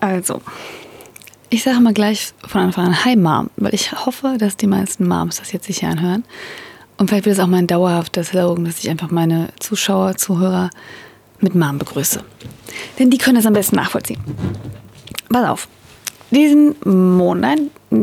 Also, ich sage mal gleich von Anfang an Hi Mom, weil ich hoffe, dass die meisten Moms das jetzt sicher anhören. Und vielleicht wird es auch mein dauerhafter Slogan, dass ich einfach meine Zuschauer, Zuhörer mit Mom begrüße. Denn die können das am besten nachvollziehen. Pass auf. Nächsten Monat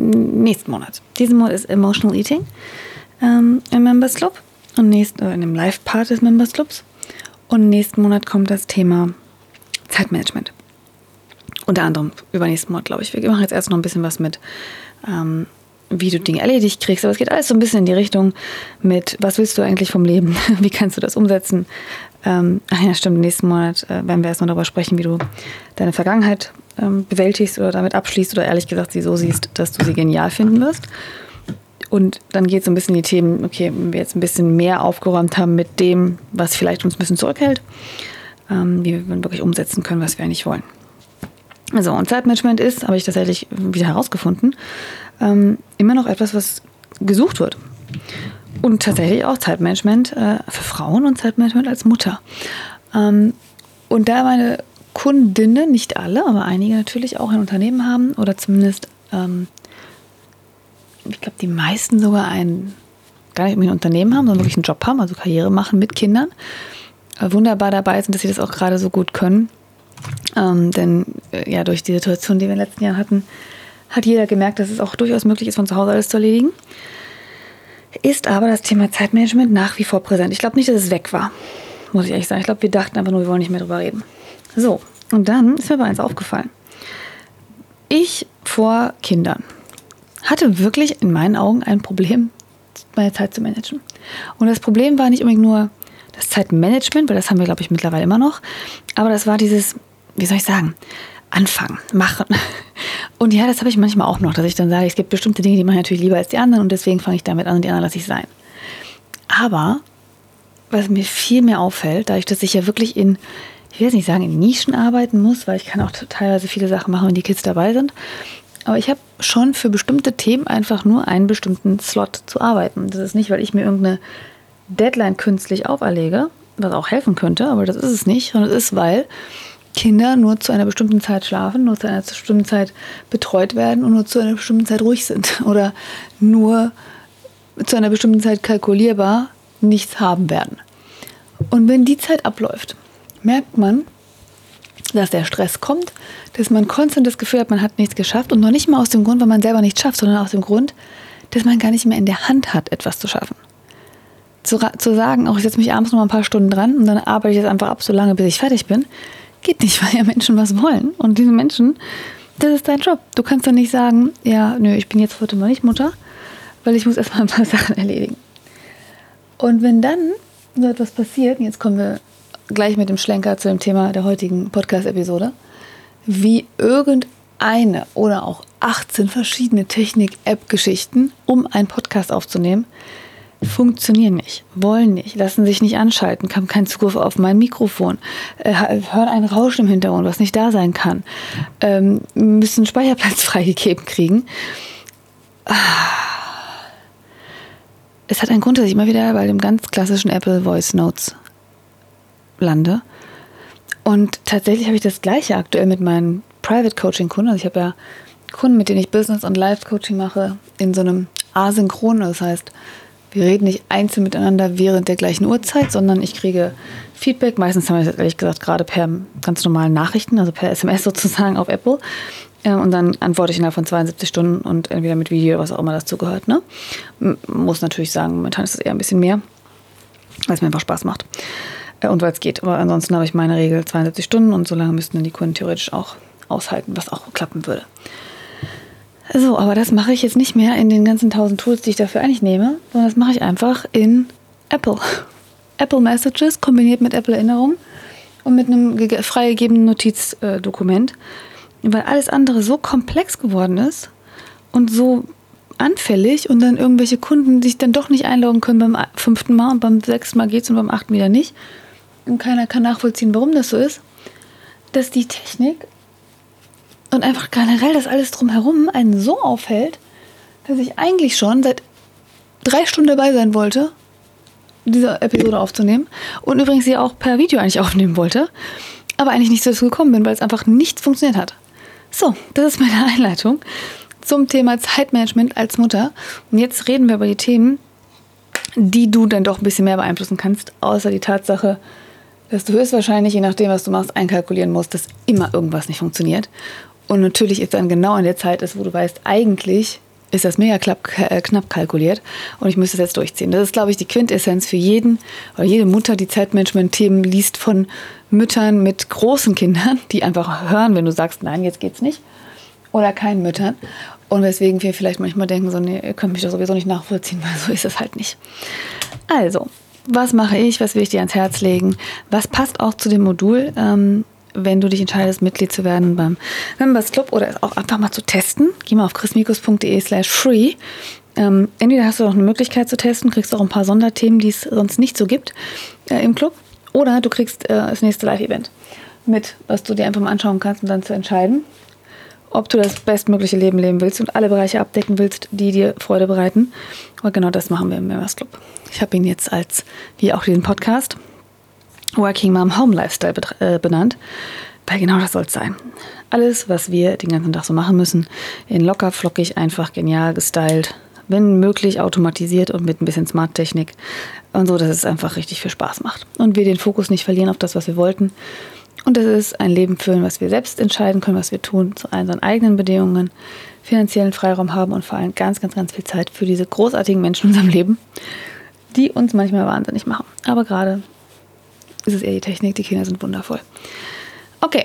ist Emotional Eating im Members Club und in dem Live-Part des Members Clubs. Und nächsten Monat kommt das Thema Zeitmanagement. Unter anderem übernächsten Monat, glaube ich. Wir machen jetzt erst noch ein bisschen was mit, wie du Dinge erledigt kriegst. Aber es geht alles so ein bisschen in die Richtung mit, was willst du eigentlich vom Leben? Wie kannst du das umsetzen? Ach ja, stimmt, nächsten Monat werden wir erst noch darüber sprechen, wie du deine Vergangenheit bewältigst oder damit abschließt oder ehrlich gesagt sie so siehst, dass du sie genial finden wirst. Und dann geht es so ein bisschen in die Themen, okay, wenn wir jetzt ein bisschen mehr aufgeräumt haben mit dem, was vielleicht uns ein bisschen zurückhält, wie wir wirklich umsetzen können, was wir eigentlich wollen. Also, und Zeitmanagement ist, habe ich tatsächlich wieder herausgefunden, immer noch etwas, was gesucht wird. Und tatsächlich auch Zeitmanagement für Frauen und Zeitmanagement als Mutter. Und da meine Kundinnen, nicht alle, aber einige natürlich auch ein Unternehmen haben oder zumindest, ich glaube, die meisten sogar gar nicht ein Unternehmen haben, sondern wirklich einen Job haben, also Karriere machen mit Kindern, wunderbar dabei sind, dass sie das auch gerade so gut können. Denn ja, durch die Situation, die wir in den letzten Jahren hatten, hat jeder gemerkt, dass es auch durchaus möglich ist, von zu Hause alles zu erledigen. Ist aber das Thema Zeitmanagement nach wie vor präsent. Ich glaube nicht, dass es weg war, muss ich ehrlich sagen. Ich glaube, wir dachten einfach nur, wir wollen nicht mehr drüber reden. So, und dann ist mir aber eins aufgefallen. Ich vor Kindern hatte wirklich in meinen Augen ein Problem, meine Zeit zu managen. Und das Problem war nicht unbedingt nur das Zeitmanagement, weil das haben wir, glaube ich, mittlerweile immer noch. Aber das war dieses, wie soll ich sagen, anfangen, machen. Und ja, das habe ich manchmal auch noch, dass ich dann sage, es gibt bestimmte Dinge, die mache ich natürlich lieber als die anderen und deswegen fange ich damit an und die anderen lasse ich sein. Aber was mir viel mehr auffällt, dadurch, dass ich ja wirklich ich will jetzt nicht sagen, in Nischen arbeiten muss, weil ich kann auch teilweise viele Sachen machen, wenn die Kids dabei sind. Aber ich habe schon für bestimmte Themen einfach nur einen bestimmten Slot zu arbeiten. Das ist nicht, weil ich mir irgendeine Deadline künstlich auferlege, was auch helfen könnte, aber das ist es nicht, sondern es ist, weil Kinder nur zu einer bestimmten Zeit schlafen, nur zu einer bestimmten Zeit betreut werden und nur zu einer bestimmten Zeit ruhig sind oder nur zu einer bestimmten Zeit kalkulierbar nichts haben werden. Und wenn die Zeit abläuft, merkt man, dass der Stress kommt, dass man konstant das Gefühl hat, man hat nichts geschafft und noch nicht mal aus dem Grund, weil man selber nichts schafft, sondern aus dem Grund, dass man gar nicht mehr in der Hand hat, etwas zu schaffen. Zu sagen, auch ich setze mich abends noch mal ein paar Stunden dran und dann arbeite ich jetzt einfach ab, so lange, bis ich fertig bin, geht nicht, weil ja Menschen was wollen. Und diese Menschen, das ist dein Job. Du kannst doch nicht sagen, ja, nö, ich bin jetzt heute mal nicht Mutter, weil ich muss erstmal ein paar Sachen erledigen. Und wenn dann so etwas passiert, und jetzt kommen wir gleich mit dem Schlenker zu dem Thema der heutigen Podcast-Episode, wie irgendeine oder auch 18 verschiedene Technik-App-Geschichten, um einen Podcast aufzunehmen, funktionieren nicht, wollen nicht, lassen sich nicht anschalten, haben keinen Zugriff auf mein Mikrofon, hören ein Rauschen im Hintergrund, was nicht da sein kann, müssen Speicherplatz freigegeben kriegen. Es hat einen Grund, dass ich immer wieder bei dem ganz klassischen Apple Voice Notes lande. Und tatsächlich habe ich das Gleiche aktuell mit meinen Private Coaching Kunden. Also ich habe ja Kunden, mit denen ich Business- und Life-Coaching mache, in so einem Asynchron. Das heißt, wir reden nicht einzeln miteinander während der gleichen Uhrzeit, sondern ich kriege Feedback. Meistens haben wir das ehrlich gesagt gerade per ganz normalen Nachrichten, also per SMS sozusagen auf Apple. Und dann antworte ich innerhalb von 72 Stunden und entweder mit Video, was auch immer dazu gehört. Ne? Muss natürlich sagen, momentan ist es eher ein bisschen mehr, weil es mir einfach Spaß macht. Und weil es geht. Aber ansonsten habe ich meine Regel 72 Stunden und so lange müssten dann die Kunden theoretisch auch aushalten, was auch klappen würde. So, aber das mache ich jetzt nicht mehr in den ganzen 1000 Tools, die ich dafür eigentlich nehme, sondern das mache ich einfach in Apple. Apple Messages kombiniert mit Apple Erinnerungen und mit einem freigegebenen Notizdokument, weil alles andere so komplex geworden ist und so anfällig und dann irgendwelche Kunden sich dann doch nicht einloggen können beim 5. Mal und beim 6. Mal geht's und beim 8. wieder nicht. Und keiner kann nachvollziehen, warum das so ist, dass die Technik und einfach generell das alles drumherum einen so aufhält, dass ich eigentlich schon seit 3 Stunden dabei sein wollte, diese Episode aufzunehmen und übrigens sie auch per Video eigentlich aufnehmen wollte, aber eigentlich nicht dazu gekommen bin, weil es einfach nicht funktioniert hat. So, das ist meine Einleitung zum Thema Zeitmanagement als Mutter. Und jetzt reden wir über die Themen, die du dann doch ein bisschen mehr beeinflussen kannst, außer die Tatsache, dass du höchstwahrscheinlich, je nachdem, was du machst, einkalkulieren musst, dass immer irgendwas nicht funktioniert. Und natürlich ist dann genau in der Zeit ist, wo du weißt, eigentlich ist das mega knapp kalkuliert und ich müsste es jetzt durchziehen. Das ist, glaube ich, die Quintessenz für jeden oder jede Mutter, die Zeitmanagement-Themen liest von Müttern mit großen Kindern, die einfach hören, wenn du sagst, nein, jetzt geht's nicht. Oder keinen Müttern. Und weswegen wir vielleicht manchmal denken, so, nee, ihr könnt mich doch sowieso nicht nachvollziehen, weil so ist es halt nicht. Also, was mache ich? Was will ich dir ans Herz legen? Was passt auch zu dem Modul, wenn du dich entscheidest, Mitglied zu werden beim Members Club oder es auch einfach mal zu testen? Geh mal auf chrismikus.de/free. Entweder hast du noch eine Möglichkeit zu testen, kriegst auch ein paar Sonderthemen, die es sonst nicht so gibt im Club. Oder du kriegst das nächste Live-Event mit, was du dir einfach mal anschauen kannst, um dann zu entscheiden, ob du das bestmögliche Leben leben willst und alle Bereiche abdecken willst, die dir Freude bereiten. Und genau das machen wir im Members Club. Ich habe ihn jetzt als, wie auch diesen Podcast, Working Mom Home Lifestyle benannt, weil genau das soll es sein. Alles, was wir den ganzen Tag so machen müssen, in locker, flockig, einfach, genial gestylt, wenn möglich automatisiert und mit ein bisschen Smart-Technik und so, dass es einfach richtig viel Spaß macht. Und wir den Fokus nicht verlieren auf das, was wir wollten. Und das ist ein Leben führen, was wir selbst entscheiden können, was wir tun, zu unseren eigenen Bedingungen, finanziellen Freiraum haben und vor allem ganz, ganz, ganz viel Zeit für diese großartigen Menschen in unserem Leben, die uns manchmal wahnsinnig machen. Aber gerade ist es eher die Technik, die Kinder sind wundervoll. Okay,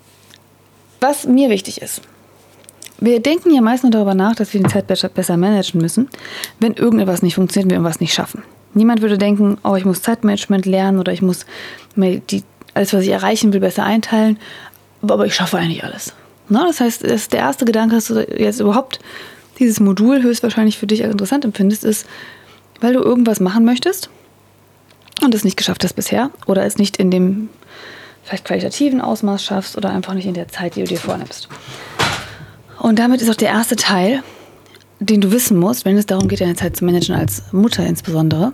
was mir wichtig ist. Wir denken ja meist nur darüber nach, dass wir die Zeit besser managen müssen, wenn irgendetwas nicht funktioniert, wir irgendwas nicht schaffen. Niemand würde denken, oh, ich muss Zeitmanagement lernen oder ich muss mir alles, was ich erreichen will, besser einteilen, aber ich schaffe eigentlich alles. Na, das heißt, der erste Gedanke, dass du jetzt überhaupt dieses Modul höchstwahrscheinlich für dich als interessant empfindest, ist, weil du irgendwas machen möchtest und es nicht geschafft hast bisher oder es nicht in dem vielleicht qualitativen Ausmaß schaffst oder einfach nicht in der Zeit, die du dir vornimmst. Und damit ist auch der erste Teil, den du wissen musst, wenn es darum geht, deine Zeit zu managen, als Mutter insbesondere.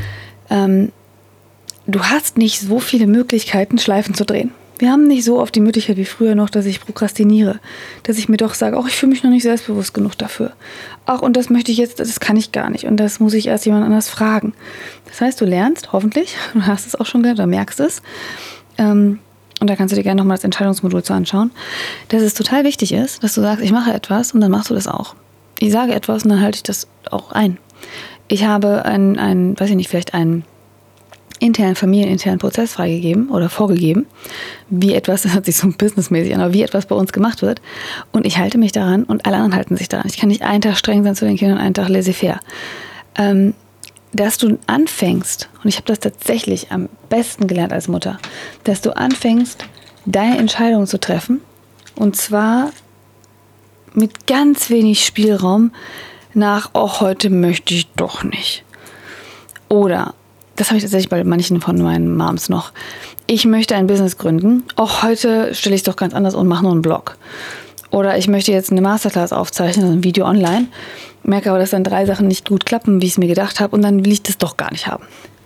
Du hast nicht so viele Möglichkeiten, Schleifen zu drehen. Wir haben nicht so oft die Möglichkeit wie früher noch, dass ich prokrastiniere. Dass ich mir doch sage, ich fühle mich noch nicht selbstbewusst genug dafür. Ach, und das möchte ich jetzt, das kann ich gar nicht. Und das muss ich erst jemand anders fragen. Das heißt, du lernst, hoffentlich, du hast es auch schon gelernt oder merkst es, und da kannst du dir gerne nochmal das Entscheidungsmodul zu anschauen, dass es total wichtig ist, dass du sagst, ich mache etwas und dann machst du das auch. Ich sage etwas und dann halte ich das auch ein. Ich habe vielleicht einen familieninternen Prozess freigegeben oder vorgegeben, wie etwas, das hört sich so businessmäßig an, aber wie etwas bei uns gemacht wird. Und ich halte mich daran und alle anderen halten sich daran. Ich kann nicht einen Tag streng sein zu den Kindern, einen Tag laissez-faire. Dass du anfängst, und ich habe das tatsächlich am besten gelernt als Mutter, dass du anfängst, deine Entscheidungen zu treffen, und zwar mit ganz wenig Spielraum nach, heute möchte ich doch nicht. Oder, das habe ich tatsächlich bei manchen von meinen Moms noch, ich möchte ein Business gründen, heute stelle ich es doch ganz anders und mache nur einen Blog. Oder ich möchte jetzt eine Masterclass aufzeichnen, also ein Video online, merke aber, dass dann 3 Sachen nicht gut klappen, wie ich es mir gedacht habe, und dann will ich das doch gar nicht haben.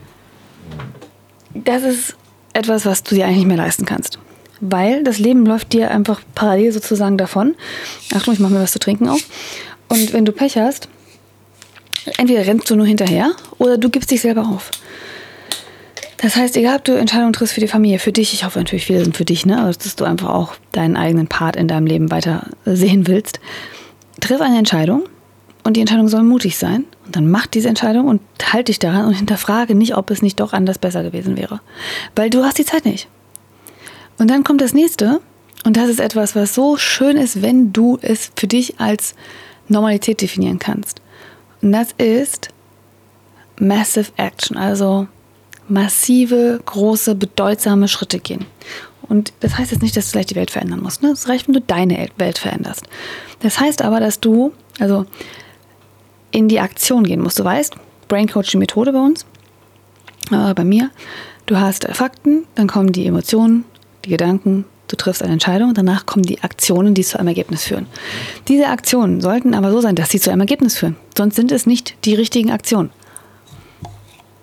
Das ist etwas, was du dir eigentlich nicht mehr leisten kannst. Weil das Leben läuft dir einfach parallel sozusagen davon. Achtung, ich mache mir was zu trinken auf. Und wenn du Pech hast, entweder rennst du nur hinterher oder du gibst dich selber auf. Das heißt, egal ob du Entscheidungen triffst für die Familie, für dich, ich hoffe natürlich, viele sind für dich, dass du einfach auch deinen eigenen Part in deinem Leben weiter sehen willst, triff eine Entscheidung und die Entscheidung soll mutig sein und dann mach diese Entscheidung und halt dich daran und hinterfrage nicht, ob es nicht doch anders besser gewesen wäre, weil du hast die Zeit nicht. Und dann kommt das nächste und das ist etwas, was so schön ist, wenn du es für dich als Normalität definieren kannst. Und das ist Massive Action, also massive, große, bedeutsame Schritte gehen. Und das heißt jetzt nicht, dass du gleich die Welt verändern musst. Es reicht, wenn du deine Welt veränderst. Das heißt aber, dass du in die Aktion gehen musst. Du weißt, Brain Coach, die Methode bei uns, bei mir, du hast Fakten, dann kommen die Emotionen, die Gedanken, du triffst eine Entscheidung und danach kommen die Aktionen, die zu einem Ergebnis führen. Diese Aktionen sollten aber so sein, dass sie zu einem Ergebnis führen. Sonst sind es nicht die richtigen Aktionen.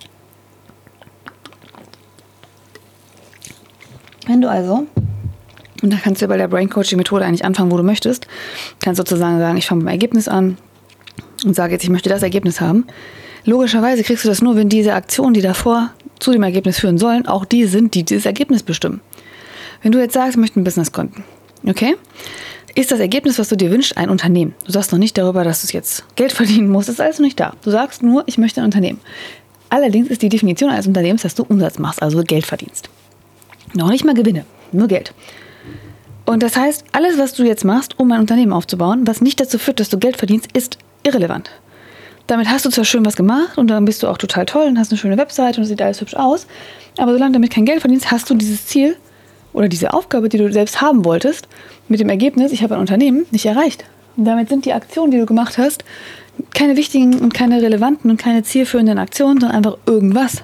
Wenn du also Und da kannst du bei der Brain Coaching Methode eigentlich anfangen, wo du möchtest. Kannst sozusagen sagen, ich fange beim Ergebnis an und sage jetzt, ich möchte das Ergebnis haben. Logischerweise kriegst du das nur, wenn diese Aktionen, die davor zu dem Ergebnis führen sollen, auch die sind, die dieses Ergebnis bestimmen. Wenn du jetzt sagst, ich möchte ein Business gründen, okay? Ist das Ergebnis, was du dir wünschst, ein Unternehmen? Du sagst noch nicht darüber, dass du jetzt Geld verdienen musst, das ist alles noch nicht da. Du sagst nur, ich möchte ein Unternehmen. Allerdings ist die Definition eines Unternehmens, dass du Umsatz machst, also Geld verdienst. Noch nicht mal Gewinne, nur Geld. Und das heißt, alles, was du jetzt machst, um ein Unternehmen aufzubauen, was nicht dazu führt, dass du Geld verdienst, ist irrelevant. Damit hast du zwar schön was gemacht und dann bist du auch total toll und hast eine schöne Webseite und sieht alles hübsch aus, aber solange du damit kein Geld verdienst, hast du dieses Ziel oder diese Aufgabe, die du selbst haben wolltest, mit dem Ergebnis, ich habe ein Unternehmen, nicht erreicht. Und damit sind die Aktionen, die du gemacht hast, keine wichtigen und keine relevanten und keine zielführenden Aktionen, sondern einfach irgendwas.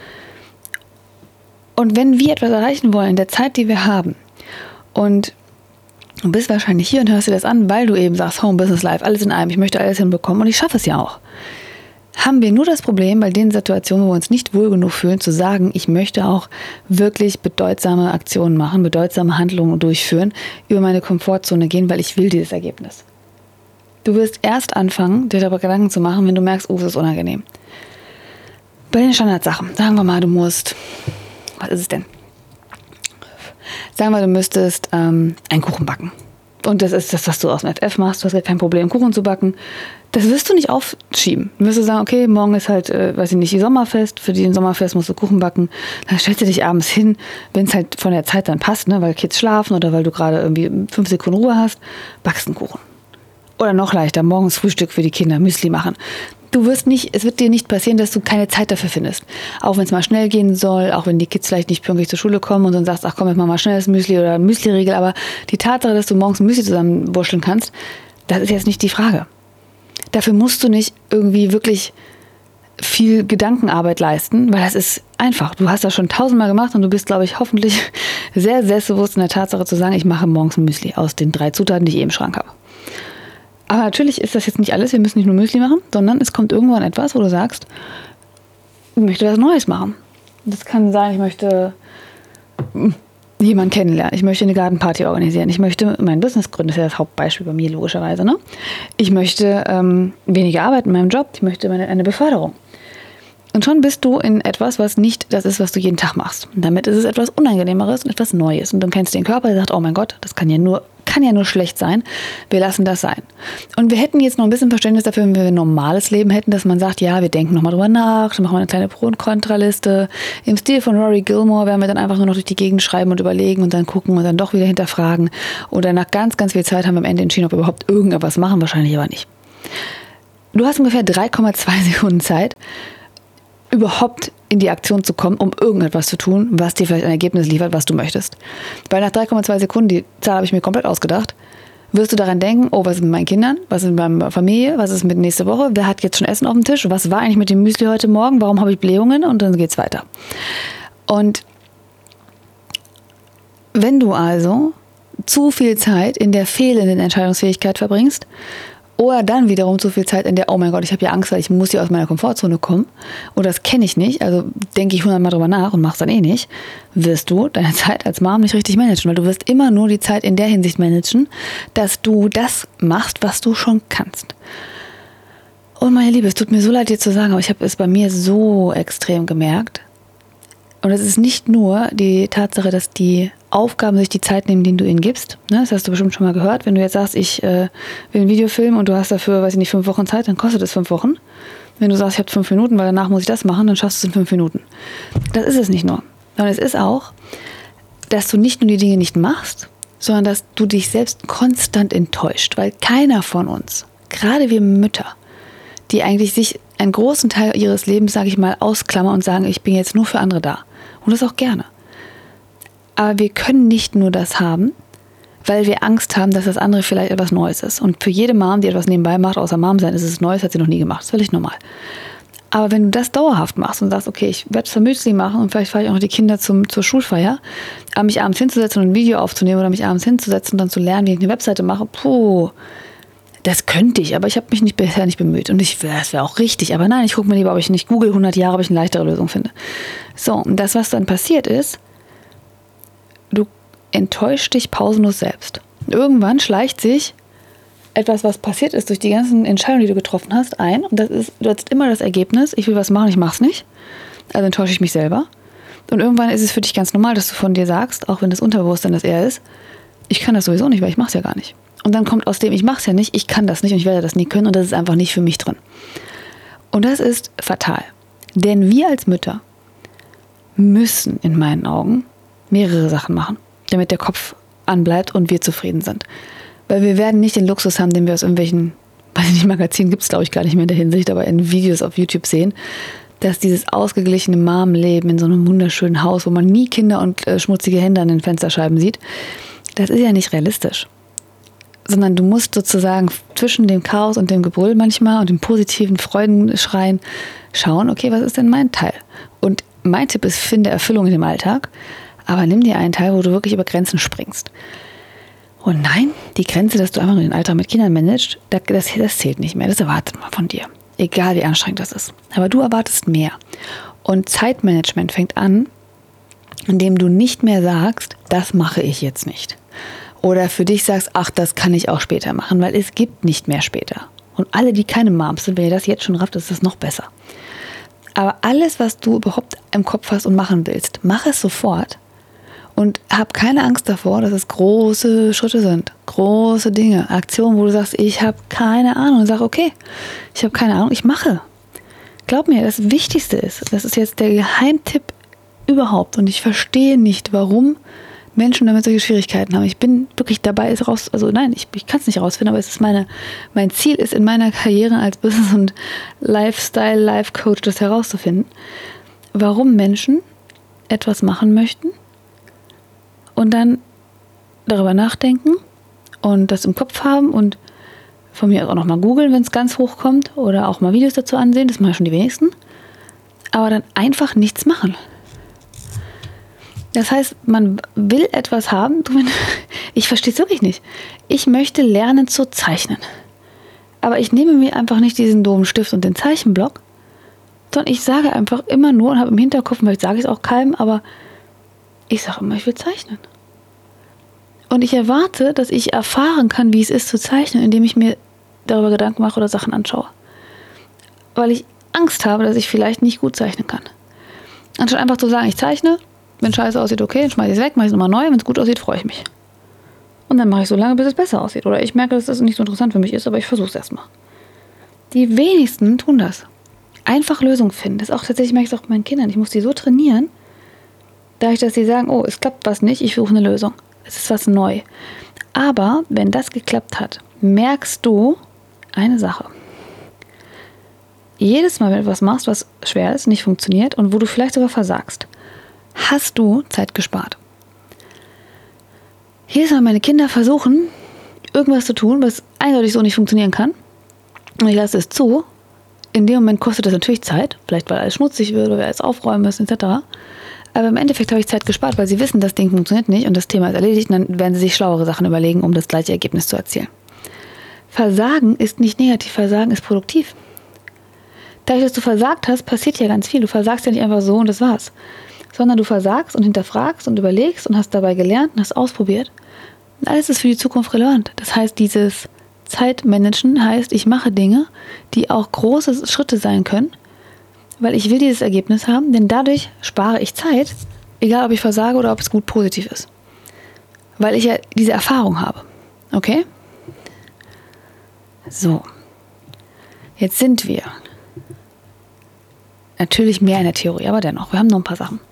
Und wenn wir etwas erreichen wollen in der Zeit, die wir haben, und du bist wahrscheinlich hier und hörst dir das an, weil du eben sagst, Home, Business, Life, alles in einem, ich möchte alles hinbekommen und ich schaffe es ja auch. Haben wir nur das Problem, bei den Situationen, wo wir uns nicht wohl genug fühlen, zu sagen, ich möchte auch wirklich bedeutsame Aktionen machen, bedeutsame Handlungen durchführen, über meine Komfortzone gehen, weil ich will dieses Ergebnis. Du wirst erst anfangen, dir darüber Gedanken zu machen, wenn du merkst, oh, es ist unangenehm. Bei den Standardsachen, sagen wir mal, du musst, was ist es denn? Sagen wir, du müsstest einen Kuchen backen. Und das ist das, was du aus dem FF machst. Du hast ja kein Problem, Kuchen zu backen. Das wirst du nicht aufschieben. Du wirst sagen, okay, morgen ist halt, weiß ich nicht, die Sommerfest. Für den Sommerfest musst du Kuchen backen. Dann stellst du dich abends hin, wenn es halt von der Zeit dann passt, ne, weil Kids schlafen oder weil du gerade irgendwie 5 Sekunden Ruhe hast, backst einen Kuchen. Oder noch leichter, morgens Frühstück für die Kinder, Müsli machen. Es wird dir nicht passieren, dass du keine Zeit dafür findest. Auch wenn es mal schnell gehen soll, auch wenn die Kids vielleicht nicht pünktlich zur Schule kommen und dann sagst, ach komm, jetzt mal schnell das Müsli oder ein Müsli-Riegel, aber die Tatsache, dass du morgens ein Müsli zusammenwurschteln kannst, das ist jetzt nicht die Frage. Dafür musst du nicht irgendwie wirklich viel Gedankenarbeit leisten, weil das ist einfach. Du hast das schon 1000-mal gemacht und du bist, glaube ich, hoffentlich sehr selbstbewusst in der Tatsache zu sagen, ich mache morgens ein Müsli aus den 3 Zutaten, die ich im Schrank habe. Aber natürlich ist das jetzt nicht alles, wir müssen nicht nur Müsli machen, sondern es kommt irgendwann etwas, wo du sagst, ich möchte was Neues machen. Das kann sein, ich möchte jemanden kennenlernen, ich möchte eine Gartenparty organisieren, ich möchte mein Business gründen, das ist ja das Hauptbeispiel bei mir logischerweise. Ne? Ich möchte weniger arbeiten in meinem Job, ich möchte eine Beförderung. Und schon bist du in etwas, was nicht das ist, was du jeden Tag machst. Und damit ist es etwas Unangenehmeres und etwas Neues. Und du kennst den Körper, der sagt, oh mein Gott, das kann ja nur schlecht sein. Wir lassen das sein. Und wir hätten jetzt noch ein bisschen Verständnis dafür, wenn wir ein normales Leben hätten, dass man sagt, ja, wir denken nochmal drüber nach, dann machen wir eine kleine Pro- und Kontraliste. Im Stil von Rory Gilmore werden wir dann einfach nur noch durch die Gegend schreiben und überlegen und dann gucken und dann doch wieder hinterfragen. Oder nach ganz, ganz viel Zeit haben wir am Ende entschieden, ob wir überhaupt irgendetwas machen, wahrscheinlich aber nicht. Du hast ungefähr 3,2 Sekunden Zeit, überhaupt in die Aktion zu kommen, um irgendetwas zu tun, was dir vielleicht ein Ergebnis liefert, was du möchtest. Weil nach 3,2 Sekunden, die Zahl habe ich mir komplett ausgedacht, wirst du daran denken, oh, was ist mit meinen Kindern, was ist mit meiner Familie, was ist mit nächste Woche, wer hat jetzt schon Essen auf dem Tisch, was war eigentlich mit dem Müsli heute Morgen, warum habe ich Blähungen und dann geht's weiter. Und wenn du also zu viel Zeit in der fehlenden Entscheidungsfähigkeit verbringst, oder dann wiederum zu viel Zeit in der, oh mein Gott, ich habe ja Angst, weil ich muss hier aus meiner Komfortzone kommen. Oder das kenne ich nicht, also denke ich 100-mal drüber nach und mach's dann eh nicht, wirst du deine Zeit als Mom nicht richtig managen. Weil du wirst immer nur die Zeit in der Hinsicht managen, dass du das machst, was du schon kannst. Und meine Liebe, es tut mir so leid, dir zu sagen, aber ich habe es bei mir so extrem gemerkt. Und es ist nicht nur die Tatsache, dass die Aufgaben sich die Zeit nehmen, die du ihnen gibst. Ne? Das hast du bestimmt schon mal gehört. Wenn du jetzt sagst, ich will ein Video filmen und du hast dafür, weiß ich nicht, 5 Wochen Zeit, dann kostet es 5 Wochen. Wenn du sagst, ich habe 5 Minuten, weil danach muss ich das machen, dann schaffst du es in 5 Minuten. Das ist es nicht nur. Sondern es ist auch, dass du nicht nur die Dinge nicht machst, sondern dass du dich selbst konstant enttäuscht. Weil keiner von uns, gerade wir Mütter, die eigentlich sich einen großen Teil ihres Lebens, sage ich mal, ausklammern und sagen, ich bin jetzt nur für andere da. Und das auch gerne. Aber wir können nicht nur das haben, weil wir Angst haben, dass das andere vielleicht etwas Neues ist. Und für jede Mom, die etwas nebenbei macht, außer Mom sein, ist es Neues, hat sie noch nie gemacht. Das ist völlig normal. Aber wenn du das dauerhaft machst und sagst, okay, ich werde es Müsli machen und vielleicht fahre ich auch noch die Kinder zur Schulfeier, aber mich abends hinzusetzen und ein Video aufzunehmen oder mich abends hinzusetzen und dann zu lernen, wie ich eine Webseite mache, das könnte ich, aber ich habe mich bisher nicht bemüht. Und das wäre auch richtig. Aber nein, ich gucke mir lieber, ob ich nicht google 100 Jahre, ob ich eine leichtere Lösung finde. So, und das, was dann passiert ist, du enttäuscht dich pausenlos selbst. Irgendwann schleicht sich etwas, was passiert ist durch die ganzen Entscheidungen, die du getroffen hast, ein. Und das ist, du hast immer das Ergebnis, ich will was machen, ich mach's nicht. Also enttäusche ich mich selber. Und irgendwann ist es für dich ganz normal, dass du von dir sagst, auch wenn das Unterbewusstsein das eher ist, ich kann das sowieso nicht, weil ich mach's ja gar nicht. Und dann kommt aus dem, ich mach's ja nicht, ich kann das nicht und ich werde das nie können und das ist einfach nicht für mich drin. Und das ist fatal. Denn wir als Mütter müssen in meinen Augen mehrere Sachen machen, damit der Kopf anbleibt und wir zufrieden sind. Weil wir werden nicht den Luxus haben, den wir aus irgendwelchen, weiß ich nicht, Magazinen gibt es glaube ich gar nicht mehr in der Hinsicht, aber in Videos auf YouTube sehen, dass dieses ausgeglichene Mom-Leben in so einem wunderschönen Haus, wo man nie Kinder und schmutzige Hände an den Fensterscheiben sieht, das ist ja nicht realistisch. Sondern du musst sozusagen zwischen dem Chaos und dem Gebrüll manchmal und dem positiven Freudenschreien schauen, okay, was ist denn mein Teil? Und mein Tipp ist, finde Erfüllung in dem Alltag, aber nimm dir einen Teil, wo du wirklich über Grenzen springst. Und nein, die Grenze, dass du einfach nur den Alltag mit Kindern managst, das zählt nicht mehr, das erwartet man von dir. Egal wie anstrengend das ist. Aber du erwartest mehr. Und Zeitmanagement fängt an, indem du nicht mehr sagst, das mache ich jetzt nicht. Oder für dich sagst, ach, das kann ich auch später machen, weil es gibt nicht mehr später. Und alle, die keine Moms sind, wenn ihr das jetzt schon rafft, ist das noch besser. Aber alles, was du überhaupt im Kopf hast und machen willst, mach es sofort. Und hab keine Angst davor, dass es große Schritte sind, große Dinge, Aktionen, wo du sagst, ich habe keine Ahnung. Und sag, okay, ich habe keine Ahnung, ich mache. Glaub mir, das Wichtigste ist, das ist jetzt der Geheimtipp überhaupt. Und ich verstehe nicht, warum Menschen damit solche Schwierigkeiten haben. Ich bin wirklich dabei, es raus, also nein, ich kann es nicht rausfinden, aber es ist mein Ziel ist in meiner Karriere als Business- und Lifestyle-Life-Coach, das herauszufinden, warum Menschen etwas machen möchten und dann darüber nachdenken und das im Kopf haben und von mir auch nochmal googeln, wenn es ganz hoch kommt oder auch mal Videos dazu ansehen, das machen schon die wenigsten, aber dann einfach nichts machen. Das heißt, man will etwas haben, ich verstehe es wirklich nicht. Ich möchte lernen zu zeichnen, aber ich nehme mir einfach nicht diesen doofen Stift und den Zeichenblock, sondern ich sage einfach immer nur und habe im Hinterkopf, vielleicht sage ich es auch keinem, aber ich sage immer, ich will zeichnen. Und ich erwarte, dass ich erfahren kann, wie es ist zu zeichnen, indem ich mir darüber Gedanken mache oder Sachen anschaue. Weil ich Angst habe, dass ich vielleicht nicht gut zeichnen kann. Anstatt einfach zu sagen, ich zeichne, wenn scheiße aussieht, okay, dann schmeiße ich es weg, mache ich es nochmal neu, wenn es gut aussieht, freue ich mich. Und dann mache ich so lange, bis es besser aussieht. Oder ich merke, dass das nicht so interessant für mich ist, aber ich versuche es erstmal. Die wenigsten tun das. Einfach Lösungen finden. Das ist auch tatsächlich, merke ich es auch bei meinen Kindern. Ich muss die so trainieren, dadurch, dass sie sagen, oh, es klappt was nicht, ich suche eine Lösung. Es ist was neu. Aber wenn das geklappt hat, merkst du eine Sache. Jedes Mal, wenn du etwas machst, was schwer ist, nicht funktioniert und wo du vielleicht sogar versagst, hast du Zeit gespart. Jedes Mal meine Kinder versuchen, irgendwas zu tun, was eindeutig so nicht funktionieren kann, und ich lasse es zu, in dem Moment kostet das natürlich Zeit, vielleicht weil alles schmutzig wird oder wir alles aufräumen müssen, etc. Aber im Endeffekt habe ich Zeit gespart, weil sie wissen, das Ding funktioniert nicht und das Thema ist erledigt und dann werden sie sich schlauere Sachen überlegen, um das gleiche Ergebnis zu erzielen. Versagen ist nicht negativ, Versagen ist produktiv. Dadurch, dass du versagt hast, passiert ja ganz viel. Du versagst ja nicht einfach so und das war's. Sondern du versagst und hinterfragst und überlegst und hast dabei gelernt und hast ausprobiert. Und alles ist für die Zukunft relevant. Das heißt, dieses Zeitmanagen heißt, ich mache Dinge, die auch große Schritte sein können, weil ich will dieses Ergebnis haben, denn dadurch spare ich Zeit, egal ob ich versage oder ob es gut positiv ist. Weil ich ja diese Erfahrung habe. Okay? So. Jetzt sind wir natürlich mehr in der Theorie, aber dennoch, wir haben noch ein paar Sachen.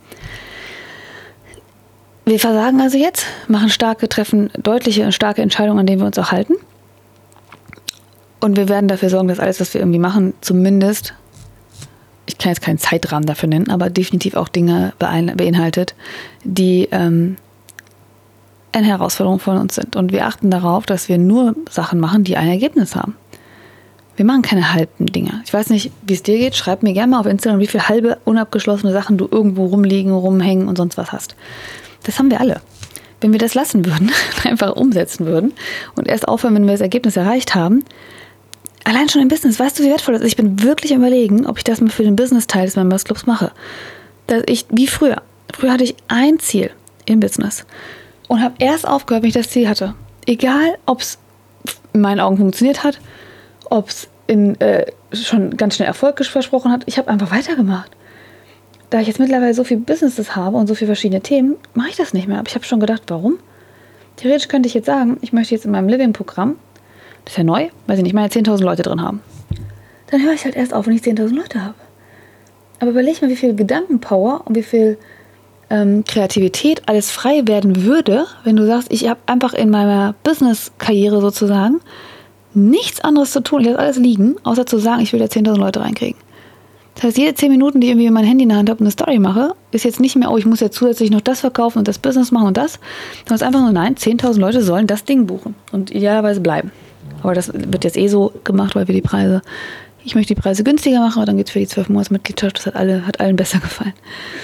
Wir versagen also jetzt, treffen deutliche und starke Entscheidungen, an denen wir uns auch halten. Und wir werden dafür sorgen, dass alles, was wir irgendwie machen, zumindest, ich kann jetzt keinen Zeitrahmen dafür nennen, aber definitiv auch Dinge beinhaltet, die eine Herausforderung von uns sind. Und wir achten darauf, dass wir nur Sachen machen, die ein Ergebnis haben. Wir machen keine halben Dinge. Ich weiß nicht, wie es dir geht. Schreib mir gerne mal auf Instagram, wie viele halbe, unabgeschlossene Sachen du irgendwo rumliegen, rumhängen und sonst was hast. Das haben wir alle. Wenn wir das lassen würden, einfach umsetzen würden und erst aufhören, wenn wir das Ergebnis erreicht haben, allein schon im Business, weißt du, wie wertvoll das ist? Ich bin wirklich am Überlegen, ob ich das mal für den Business-Teil des Members Clubs mache. Wie früher. Früher hatte ich ein Ziel im Business. Und habe erst aufgehört, wenn ich das Ziel hatte. Egal, ob es in meinen Augen funktioniert hat, ob es schon ganz schnell Erfolg versprochen hat. Ich habe einfach weitergemacht. Da ich jetzt mittlerweile so viel Businesses habe und so viele verschiedene Themen, mache ich das nicht mehr. Aber ich habe schon gedacht, warum? Theoretisch könnte ich jetzt sagen, ich möchte jetzt in meinem Living-Programm, das ist ja neu, weiß ich nicht, meine 10.000 Leute drin haben. Dann höre ich halt erst auf, wenn ich 10.000 Leute habe. Aber überleg mal, wie viel Gedankenpower und wie viel Kreativität alles frei werden würde, wenn du sagst, ich habe einfach in meiner Business-Karriere sozusagen nichts anderes zu tun, ich lasse alles liegen, außer zu sagen, ich will da 10.000 Leute reinkriegen. Das heißt, jede 10 Minuten, die ich irgendwie mein Handy in der Hand habe und eine Story mache, ist jetzt nicht mehr, oh, ich muss jetzt zusätzlich noch das verkaufen und das Business machen und das. Sondern es ist einfach nur, nein, 10.000 Leute sollen das Ding buchen und idealerweise bleiben. Aber das wird jetzt so gemacht, weil wir ich möchte die Preise günstiger machen, aber dann geht es für die 12 Monatsmitgliedschaft, das hat allen besser gefallen.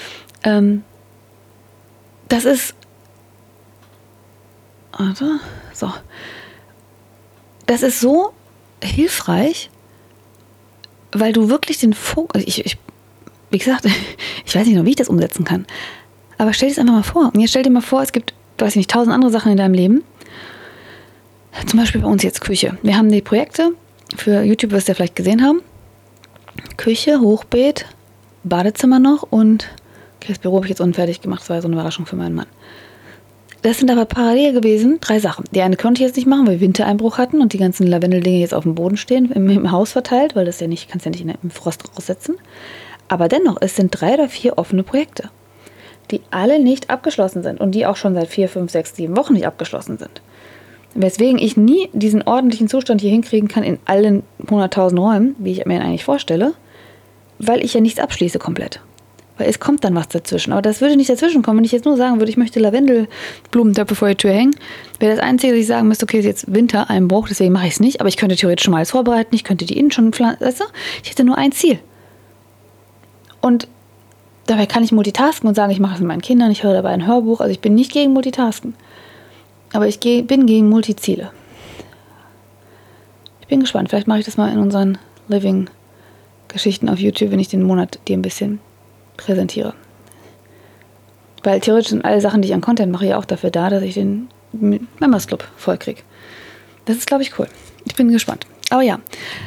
Das ist, das ist so hilfreich, weil du wirklich den Fokus, wie gesagt, ich weiß nicht noch, wie ich das umsetzen kann, aber stell dir das einfach mal vor. Und jetzt stell dir mal vor, es gibt, weiß ich nicht, 1000 andere Sachen in deinem Leben. Zum Beispiel bei uns jetzt Küche. Wir haben die Projekte, für YouTube wirst du ja vielleicht gesehen haben. Küche, Hochbeet, Badezimmer noch und das Büro habe ich jetzt unfertig gemacht. Das war so eine Überraschung für meinen Mann. Das sind aber parallel gewesen 3 Sachen. Die eine konnte ich jetzt nicht machen, weil wir Wintereinbruch hatten und die ganzen Lavendeldinge jetzt auf dem Boden stehen, im Haus verteilt, weil das ja nicht, kannst ja nicht im Frost raussetzen. Aber dennoch, es sind 3 oder 4 offene Projekte, die alle nicht abgeschlossen sind und die auch schon seit 4, 5, 6, 7 Wochen nicht abgeschlossen sind. Weswegen ich nie diesen ordentlichen Zustand hier hinkriegen kann in allen 100.000 Räumen, wie ich mir eigentlich vorstelle, weil ich ja nichts abschließe komplett. Weil es kommt dann was dazwischen. Aber das würde nicht dazwischen kommen, wenn ich jetzt nur sagen würde, ich möchte Lavendelblumentöpfe vor die Tür hängen. Wäre das Einzige, dass ich sagen müsste, okay, es ist jetzt Wintereinbruch, deswegen mache ich es nicht. Aber ich könnte theoretisch schon mal alles vorbereiten, ich könnte die innen schon pflanzen. Weißt du? Ich hätte nur ein Ziel. Und dabei kann ich multitasken und sagen, ich mache es mit meinen Kindern, ich höre dabei ein Hörbuch. Also ich bin nicht gegen Multitasken. Aber ich bin gegen Multiziele. Ich bin gespannt. Vielleicht mache ich das mal in unseren Living-Geschichten auf YouTube, wenn ich den Monat dir ein bisschen präsentiere. Weil theoretisch sind alle Sachen, die ich an Content mache, ja auch dafür da, dass ich den Members Club vollkriege. Das ist, glaube ich, cool. Ich bin gespannt. Aber ja.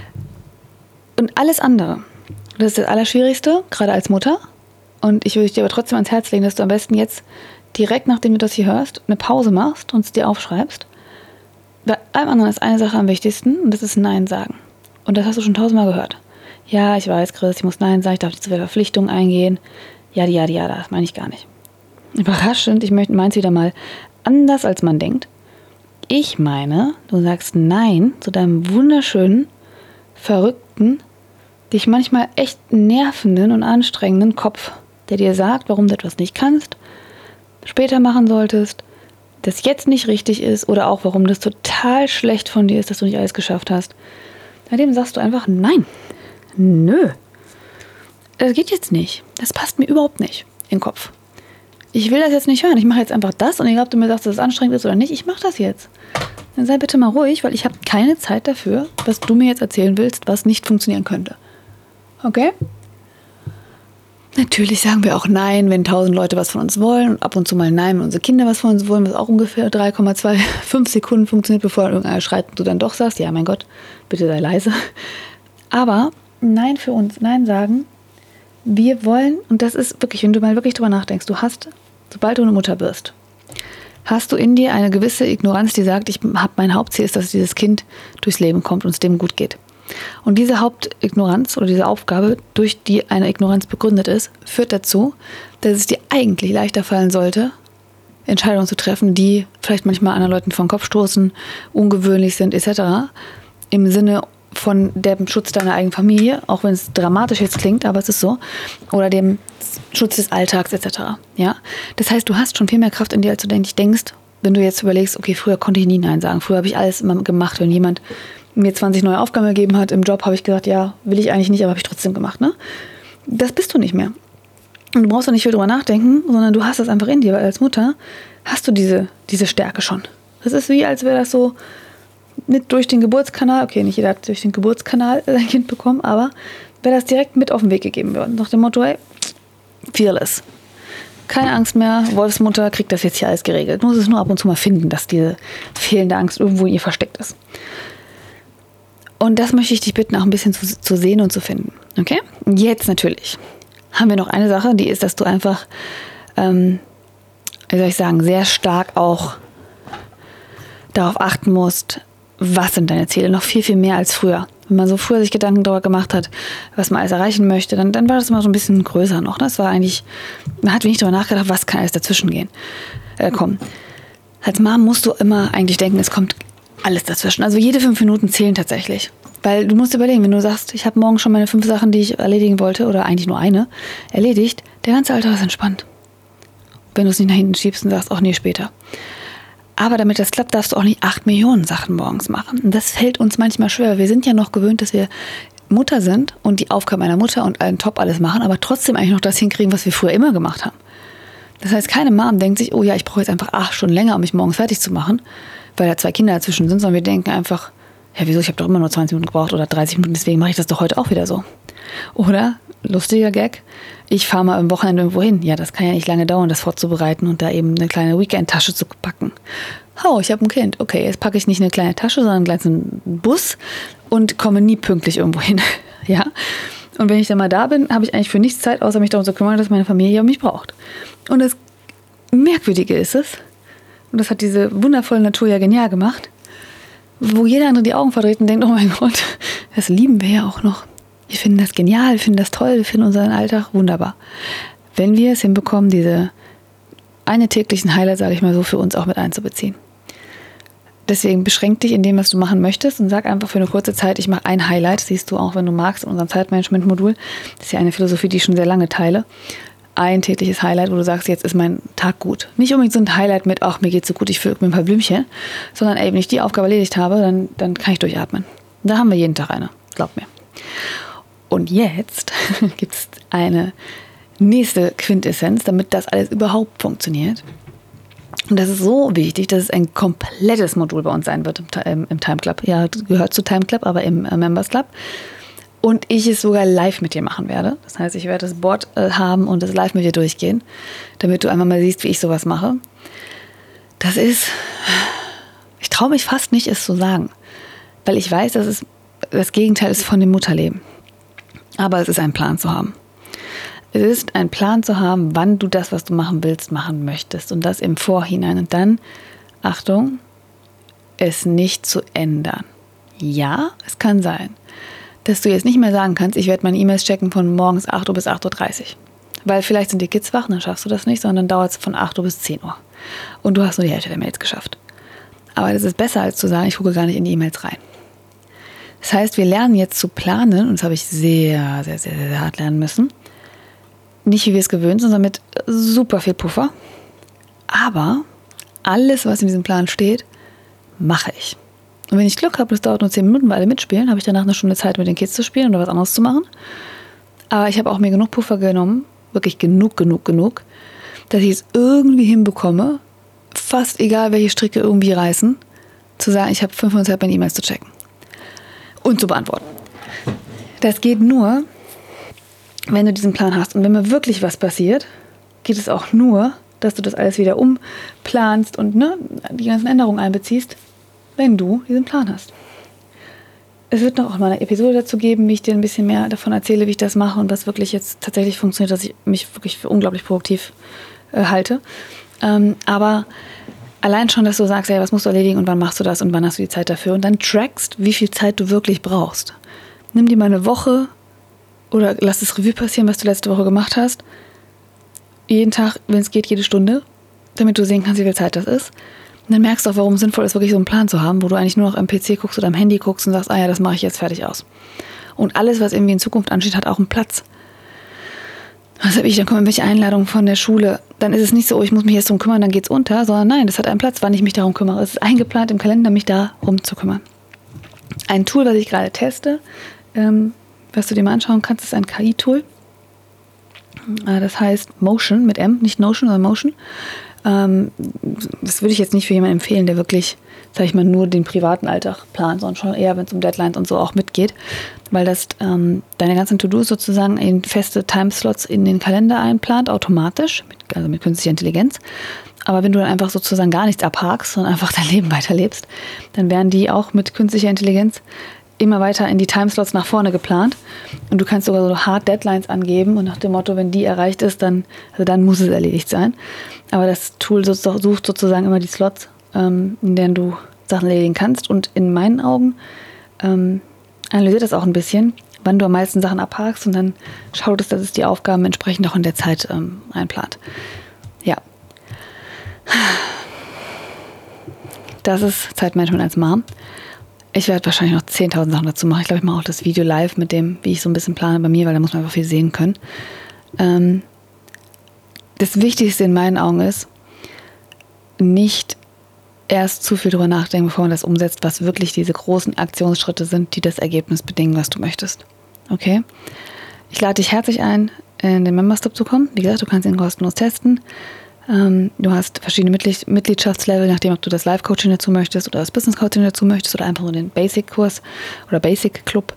Und alles andere, das ist das Allerschwierigste, gerade als Mutter. Und ich würde dir aber trotzdem ans Herz legen, dass du am besten jetzt direkt, nachdem du das hier hörst, eine Pause machst und es dir aufschreibst. Bei allem anderen ist eine Sache am wichtigsten und das ist Nein sagen. Und das hast du schon 1000-mal gehört. Ja, ich weiß, Chris, ich muss Nein sagen, ich darf nicht zu viel Verpflichtungen eingehen. Ja, das meine ich gar nicht. Überraschend, ich meine es wieder mal anders, als man denkt. Ich meine, du sagst Nein zu deinem wunderschönen, verrückten, dich manchmal echt nervenden und anstrengenden Kopf, der dir sagt, warum du etwas nicht kannst, später machen solltest, das jetzt nicht richtig ist oder auch warum das total schlecht von dir ist, dass du nicht alles geschafft hast. Bei dem sagst du einfach Nein. Nö. Das geht jetzt nicht. Das passt mir überhaupt nicht in den Kopf. Ich will das jetzt nicht hören. Ich mache jetzt einfach das und egal, ob du mir sagst, dass es anstrengend ist oder nicht, ich mache das jetzt. Dann sei bitte mal ruhig, weil ich habe keine Zeit dafür, was du mir jetzt erzählen willst, was nicht funktionieren könnte. Okay? Natürlich sagen wir auch Nein, wenn 1000 Leute was von uns wollen und ab und zu mal Nein, wenn unsere Kinder was von uns wollen, was auch ungefähr 3,25 Sekunden funktioniert, bevor irgendeiner schreit und du dann doch sagst, ja mein Gott, bitte sei leise. Aber Nein für uns, Nein sagen, wir wollen, und das ist wirklich, wenn du mal wirklich drüber nachdenkst, sobald du eine Mutter wirst, hast du in dir eine gewisse Ignoranz, die sagt, mein Hauptziel ist, dass dieses Kind durchs Leben kommt und es dem gut geht. Und diese Hauptignoranz oder diese Aufgabe, durch die eine Ignoranz begründet ist, führt dazu, dass es dir eigentlich leichter fallen sollte, Entscheidungen zu treffen, die vielleicht manchmal anderen Leuten vor den Kopf stoßen, ungewöhnlich sind etc. Im Sinne von dem Schutz deiner eigenen Familie, auch wenn es dramatisch jetzt klingt, aber es ist so, oder dem Schutz des Alltags etc. Ja? Das heißt, du hast schon viel mehr Kraft in dir, als du denkst, wenn du jetzt überlegst, okay, früher konnte ich nie Nein sagen, früher habe ich alles immer gemacht, wenn jemand mir 20 neue Aufgaben gegeben hat im Job, habe ich gesagt, ja, will ich eigentlich nicht, aber habe ich trotzdem gemacht. Ne? Das bist du nicht mehr. Und du brauchst auch nicht viel drüber nachdenken, sondern du hast das einfach in dir, weil als Mutter hast du diese Stärke schon. Das ist wie, als wäre das so mit durch den Geburtskanal, okay, nicht jeder hat durch den Geburtskanal sein Kind bekommen, aber wäre das direkt mit auf den Weg gegeben worden. Nach dem Motto, hey, fearless. keine Angst mehr, Wolfsmutter kriegt das jetzt hier alles geregelt. Du musst es nur ab und zu mal finden, dass diese fehlende Angst irgendwo in ihr versteckt ist. Und das möchte ich dich bitten, auch ein bisschen zu sehen und zu finden. Okay? Und jetzt natürlich haben wir noch eine Sache, die ist, dass du einfach, wie soll ich sagen, sehr stark auch darauf achten musst, was sind deine Ziele, noch viel, viel mehr als früher. Wenn man so früher sich Gedanken darüber gemacht hat, was man alles erreichen möchte, dann war das immer so ein bisschen größer noch. Das war eigentlich, man hat wenig darüber nachgedacht, was kann alles dazwischen kommen. Als Mom musst du immer eigentlich denken, es kommt alles dazwischen. Also jede 5 Minuten zählen tatsächlich. Weil du musst überlegen, wenn du sagst, ich habe morgen schon meine 5 Sachen, die ich erledigen wollte, oder eigentlich nur eine, erledigt, der ganze Alltag ist entspannt. Wenn du es nicht nach hinten schiebst und sagst, ach nee, später. Aber damit das klappt, darfst du auch nicht 8 Millionen Sachen morgens machen. Und das fällt uns manchmal schwer. Wir sind ja noch gewöhnt, dass wir Mutter sind und die Aufgaben einer Mutter und allen top alles machen, aber trotzdem eigentlich noch das hinkriegen, was wir früher immer gemacht haben. Das heißt, keine Mom denkt sich, oh ja, ich brauche jetzt einfach 8 Stunden länger, um mich morgens fertig zu machen, weil da 2 Kinder dazwischen sind, sondern wir denken einfach, ja wieso, ich habe doch immer nur 20 Minuten gebraucht oder 30 Minuten, deswegen mache ich das doch heute auch wieder so. Oder, lustiger Gag, ich fahre mal am Wochenende irgendwo hin. Ja, das kann ja nicht lange dauern, das vorzubereiten und da eben eine kleine Weekend-Tasche zu packen. Oh, ich habe ein Kind. Okay, jetzt packe ich nicht eine kleine Tasche, sondern gleich einen Bus und komme nie pünktlich irgendwo hin. Ja? Und wenn ich dann mal da bin, habe ich eigentlich für nichts Zeit, außer mich darum zu kümmern, dass meine Familie mich braucht. Und das Merkwürdige ist es, und das hat diese wundervolle Natur ja genial gemacht, wo jeder andere die Augen verdreht und denkt, oh mein Gott, das lieben wir ja auch noch. Wir finden das genial, wir finden das toll, wir finden unseren Alltag wunderbar. Wenn wir es hinbekommen, diese eine täglichen Highlight, sage ich mal so, für uns auch mit einzubeziehen. Deswegen beschränk dich in dem, was du machen möchtest und sag einfach für eine kurze Zeit, ich mache ein Highlight, siehst du auch, wenn du magst, in unserem Zeitmanagement-Modul. Das ist ja eine Philosophie, die ich schon sehr lange teile. Ein tägliches Highlight, wo du sagst, jetzt ist mein Tag gut. Nicht unbedingt so ein Highlight mit, ach, mir geht's so gut, ich fülle mir ein paar Blümchen, sondern ey, wenn ich die Aufgabe erledigt habe, dann kann ich durchatmen. Da haben wir jeden Tag eine, glaub mir. Und jetzt gibt es eine nächste Quintessenz, damit das alles überhaupt funktioniert. Und das ist so wichtig, dass es ein komplettes Modul bei uns sein wird im Time Club. Ja, gehört zu Time Club, aber im Members Club. Und ich es sogar live mit dir machen werde. Das heißt, ich werde das Board haben und das live mit dir durchgehen, damit du einmal mal siehst, wie ich sowas mache. Das ist, ich traue mich fast nicht, es zu sagen, weil ich weiß, dass es das Gegenteil ist von dem Mutterleben. Aber es ist ein Plan zu haben. Es ist ein Plan zu haben, wann du das, was du machen willst, machen möchtest. Und das im Vorhinein. Und dann, Achtung, es nicht zu ändern. Ja, es kann sein, dass du jetzt nicht mehr sagen kannst, ich werde meine E-Mails checken von morgens 8 Uhr bis 8.30 Uhr. Weil vielleicht sind die Kids wach, dann schaffst du das nicht, sondern dann dauert es von 8 Uhr bis 10 Uhr. Und du hast nur die Hälfte der Mails geschafft. Aber das ist besser, als zu sagen, ich gucke gar nicht in die E-Mails rein. Das heißt, wir lernen jetzt zu planen, und das habe ich sehr, sehr, sehr, sehr hart lernen müssen. Nicht, wie wir es gewöhnt sind, sondern mit super viel Puffer. Aber alles, was in diesem Plan steht, mache ich. Und wenn ich Glück habe, das dauert nur 10 Minuten, weil alle mitspielen, habe ich danach eine Stunde Zeit, mit den Kids zu spielen oder was anderes zu machen. Aber ich habe auch mir genug Puffer genommen, wirklich genug, dass ich es irgendwie hinbekomme, fast egal, welche Stricke irgendwie reißen, zu sagen, ich habe 5 Minuten Zeit, meine E-Mails zu checken. Und zu beantworten. Das geht nur, wenn du diesen Plan hast. Und wenn mal wirklich was passiert, geht es auch nur, dass du das alles wieder umplanst und die ganzen Änderungen einbeziehst, wenn du diesen Plan hast. Es wird noch auch mal eine Episode dazu geben, wie ich dir ein bisschen mehr davon erzähle, wie ich das mache und was wirklich jetzt tatsächlich funktioniert, dass ich mich wirklich für unglaublich produktiv halte. Aber allein schon, dass du sagst, hey, was musst du erledigen und wann machst du das und wann hast du die Zeit dafür und dann trackst, wie viel Zeit du wirklich brauchst. Nimm dir mal eine Woche oder lass das Revue passieren, was du letzte Woche gemacht hast. Jeden Tag, wenn es geht, jede Stunde, damit du sehen kannst, wie viel Zeit das ist. Und dann merkst du auch, warum es sinnvoll ist, wirklich so einen Plan zu haben, wo du eigentlich nur noch am PC guckst oder am Handy guckst und sagst, ah ja, das mache ich jetzt fertig aus. Und alles, was irgendwie in Zukunft ansteht, hat auch einen Platz. Was habe ich? Dann kommen irgendwelche Einladungen von der Schule. Dann ist es nicht so, oh, ich muss mich jetzt drum kümmern, dann geht's unter, sondern nein, das hat einen Platz, wann ich mich darum kümmere. Es ist eingeplant im Kalender, mich darum zu kümmern. Ein Tool, was ich gerade teste, was du dir mal anschauen kannst, ist ein KI-Tool. Das heißt Motion mit M, nicht Notion, sondern Motion. Das würde ich jetzt nicht für jemanden empfehlen, der wirklich, sag ich mal, nur den privaten Alltag plant, sondern schon eher, wenn es um Deadlines und so auch mitgeht, weil das deine ganzen To-Dos sozusagen in feste Timeslots in den Kalender einplant, automatisch, also mit künstlicher Intelligenz. Aber wenn du dann einfach sozusagen gar nichts abhakst, sondern einfach dein Leben weiterlebst, dann werden die auch mit künstlicher Intelligenz immer weiter in die Timeslots nach vorne geplant. Und du kannst sogar so Hard Deadlines angeben und nach dem Motto, wenn die erreicht ist, dann muss es erledigt sein. Aber das Tool sucht sozusagen immer die Slots, in denen du Sachen erledigen kannst. Und in meinen Augen analysiert das auch ein bisschen, wann du am meisten Sachen abhakst und dann schaut es, dass es die Aufgaben entsprechend auch in der Zeit einplant. Ja. Das ist Zeitmanagement als Mom. Ich werde wahrscheinlich noch 10.000 Sachen dazu machen. Ich glaube, ich mache auch das Video live mit dem, wie ich so ein bisschen plane bei mir, weil da muss man einfach viel sehen können. Das Wichtigste in meinen Augen ist, nicht erst zu viel drüber nachdenken, bevor man das umsetzt, was wirklich diese großen Aktionsschritte sind, die das Ergebnis bedingen, was du möchtest. Okay? Ich lade dich herzlich ein, in den Members Club zu kommen. Wie gesagt, du kannst ihn kostenlos testen. Du hast verschiedene Mitgliedschaftslevel, nachdem ob du das Live-Coaching dazu möchtest oder das Business-Coaching dazu möchtest oder einfach nur den Basic-Kurs oder Basic-Club.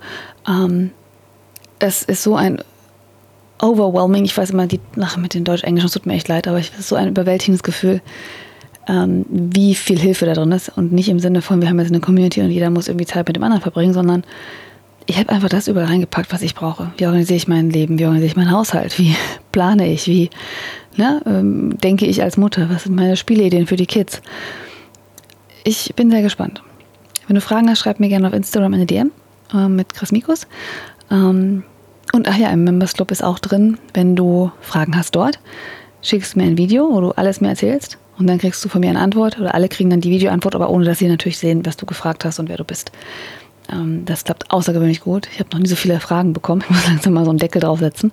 Es ist so ein overwhelming, ich weiß immer, die Sache mit den Deutsch-Englischen, es tut mir echt leid, aber es ist so ein überwältigendes Gefühl, wie viel Hilfe da drin ist und nicht im Sinne von, wir haben jetzt eine Community und jeder muss irgendwie Zeit mit dem anderen verbringen, sondern ich habe einfach das überall reingepackt, was ich brauche. Wie organisiere ich mein Leben? Wie organisiere ich meinen Haushalt? Wie plane ich? Wie denke ich als Mutter? Was sind meine Spieleideen für die Kids? Ich bin sehr gespannt. Wenn du Fragen hast, schreib mir gerne auf Instagram eine DM mit Chris Mikus. Und im Members Club ist auch drin, wenn du Fragen hast dort, schickst du mir ein Video, wo du alles mir erzählst und dann kriegst du von mir eine Antwort oder alle kriegen dann die Videoantwort, aber ohne, dass sie natürlich sehen, was du gefragt hast und wer du bist. Das klappt außergewöhnlich gut. Ich habe noch nie so viele Fragen bekommen. Ich muss langsam mal so einen Deckel draufsetzen.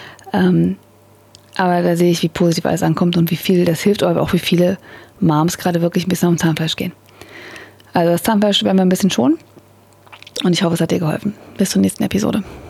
Aber da sehe ich, wie positiv alles ankommt und wie viel das hilft, aber auch wie viele Moms gerade wirklich ein bisschen um Zahnfleisch gehen. Also das Zahnfleisch werden wir ein bisschen schonen und ich hoffe, es hat dir geholfen. Bis zur nächsten Episode.